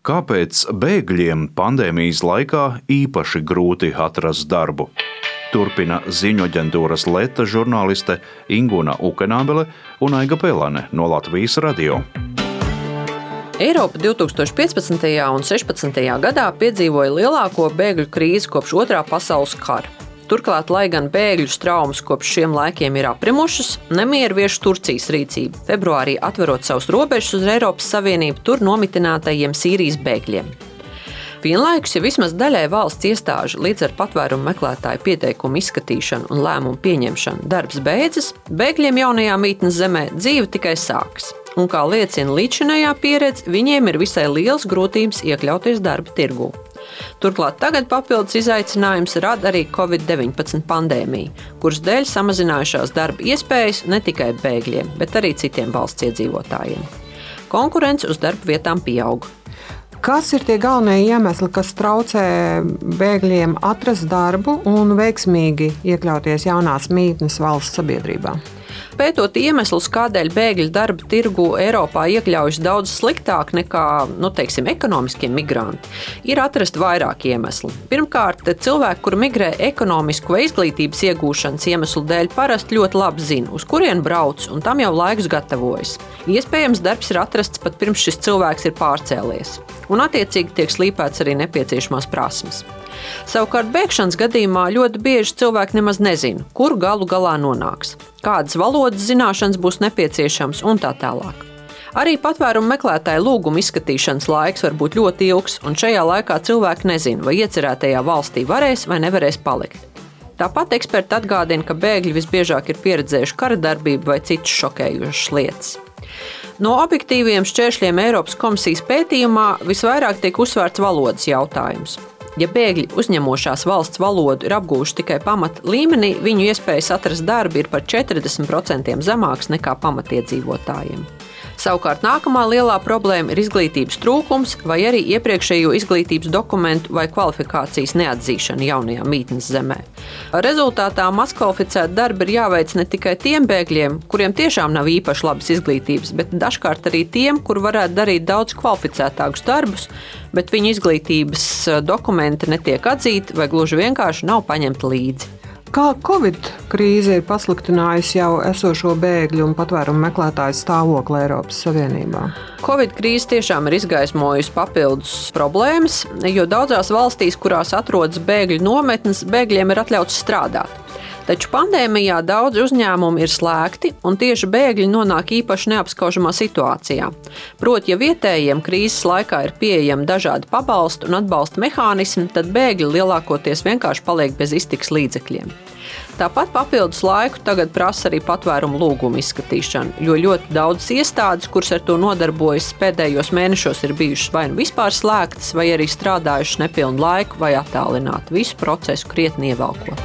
Kāpēc bēgļiem pandēmijas laikā īpaši grūti atrast darbu? Turpina ziņu aģentūras Leta žurnāliste Inguna Ukenābele un Aiga Pelane no Latvijas radio. Eiropa 2015. un 16. gadā piedzīvoja lielāko bēgļu krīzi kopš Otrā pasaules kara. Turklāt, lai gan bēgļu traumas kopš šiem laikiem ir aprimušas, nemieru vieš Turcijas rīcība, februārī atverot savus robežas uz Eiropas Savienību tur nomitinātajiem Sīrijas bēgļiem. Vienlaikus, ja vismaz daļai valsts iestāžu līdz ar patvērumu meklētāju pieteikumu izskatīšanu un lēmumu pieņemšanu darbs beidzas, bēgļiem jaunajā mītnes zemē dzīve tikai sākas. Un kā liecina līdzinājā pieredze, viņiem ir visai liels grūtības iekļauties darba tirgū. Turklāt tagad papildus izaicinājums rada arī Covid-19 pandēmija, kuras dēļ samazinājušās darba iespējas ne tikai bēgļiem, bet arī citiem valsts iedzīvotājiem. Konkurence uz darba vietām pieaug. Kas ir tie galvenie iemesli, kas traucē bēgļiem atrast darbu un veiksmīgi iekļauties jaunās mītnes valsts sabiedrībā? Pētot iemeslus, kādēļ bēgļu darba tirgu Eiropā iekļaujas daudz sliktāk nekā, ekonomiskie migranti, ir atrast vairāk iemeslu. Pirmkārt, cilvēki, kuri migrē ekonomisku vai izglītības iegūšanas iemeslu dēļ, parasti ļoti labi zina, uz kurien brauc, un tam jau laiks gatavojas. Iespējams, darbs ir atrasts pat pirms šis cilvēks ir pārcēlies, un attiecīgi tiek slīpēts arī nepieciešamās prasmes. Savukārt bēgšanas gadījumā ļoti bieži cilvēki nemaz nezina, kur galu galā nonāks, kādas valodas zināšanas būs nepieciešams un tā tālāk. Arī patvērumu meklētāju lūgumu izskatīšanas laiks var būt ļoti ilgs, un šajā laikā cilvēki nezina, vai iecerētajā valstī varēs vai nevarēs palikt. Tāpat eksperti atgādina, ka bēgļi visbiežāk ir pieredzējuši kara darbību vai citas šokējošas lietas. No objektīviem šķēršļiem Eiropas komisijas pētījumā visvairāk tiek uzsvērts valodas jautājums. Ja bēgļi uzņemošās valsts valodu ir apgūši tikai pamata līmenī, viņu iespējas atrast darbu ir par 40% zemāks nekā pamatiedzīvotājiem. Savukārt nākamā lielā problēma ir izglītības trūkums vai arī iepriekšējo izglītības dokumentu vai kvalifikācijas neatzīšana jaunajā mītnes zemē. Rezultātā mazkvalificēta darba ir jāveic ne tikai tiem bēgļiem, kuriem tiešām nav īpaši labas izglītības, bet dažkārt arī tiem, kur varētu darīt daudz kvalificētākus darbus, bet viņu izglītības dokumenti netiek atzīti vai gluži vienkārši nav paņemti līdzi. Kā Covid krīze ir pasliktinājusi jau esošo bēgļu un patvērumu meklētāju stāvokli Eiropas Savienībā? Covid krīze tiešām ir izgaismojusi papildus problēmas, jo daudzās valstīs, kurās atrodas bēgļu nometnes, bēgļiem ir atļauts strādāt. Taču pandēmijā daudzi uzņēmumi ir slēgti, un tieši bēgļi nonāk īpaši neapskaužamā situācijā. Proti, ja vietējiem krīzes laikā ir pieejami dažādi pabalstu un atbalsta mehānismi, tad bēgļi lielākoties vienkārši paliek bez iztikas līdzekļiem. Tāpat papildus laiku tagad prasa arī patvērumu lūgumu izskatīšanu, jo ļoti daudzas iestādes, kuras ar to nodarbojas, pēdējos mēnešos ir bijušas vai nu vispār slēgtas, vai arī strādājušas nepilnu laiku vai attālināti, visu procesu krietni ievelkot.